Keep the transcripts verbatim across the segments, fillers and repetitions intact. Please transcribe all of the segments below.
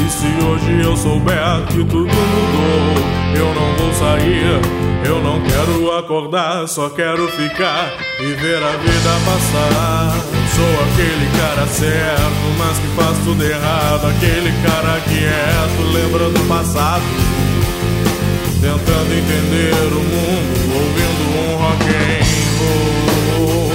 se hoje eu souber que tudo mudou, eu não vou sair, eu não quero acordar, só quero ficar e ver a vida passar. Sou aquele cara certo, mas que faz tudo errado, aquele cara quieto, lembrando o passado, tentando entender o mundo, ouvindo um rock and roll.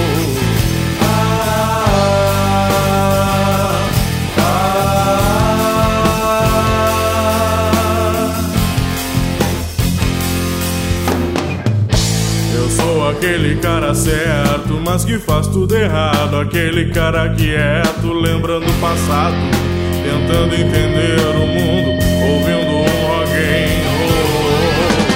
Aquele cara certo, mas que faz tudo errado, aquele cara quieto, lembrando o passado, tentando entender o mundo, ouvindo um rock and roll.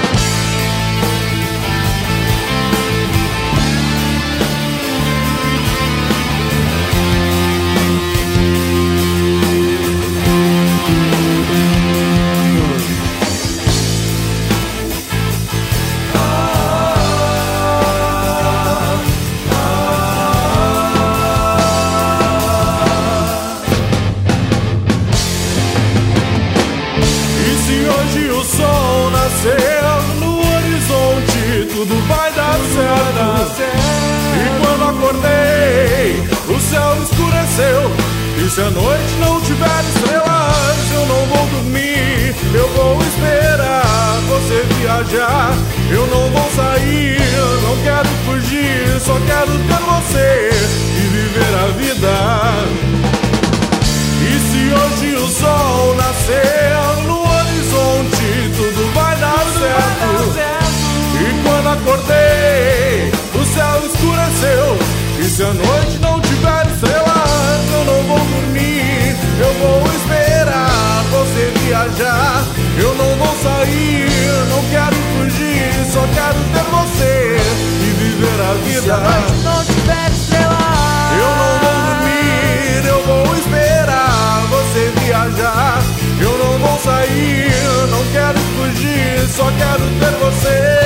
No horizonte tudo vai dar certo. E quando acordei, o céu escureceu. E se a noite não tiver estrelas, eu não vou dormir, eu vou esperar você viajar. Eu não vou sair, não quero fugir, só quero ter você e viver a vida. E se hoje o sol nascer no horizonte, tudo vai dar certo. E quando acordei, o céu escureceu. E se a noite não tiver estrelas, eu não vou dormir, eu vou esperar você viajar. Eu não vou sair, não quero fugir, só quero ter você e viver a vida. Se a noite não tiver estrelas, eu não vou dormir, eu vou esperar você viajar. Eu não vou sair, não quero fugir, só quero ter você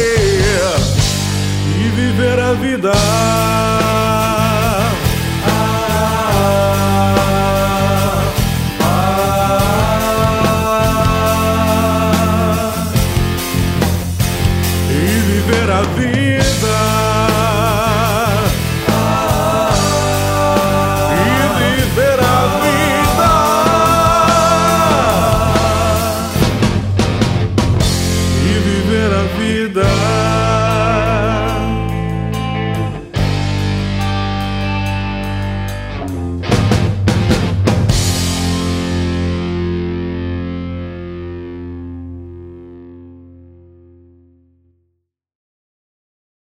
e viver a vida. E viver a vida. Vida.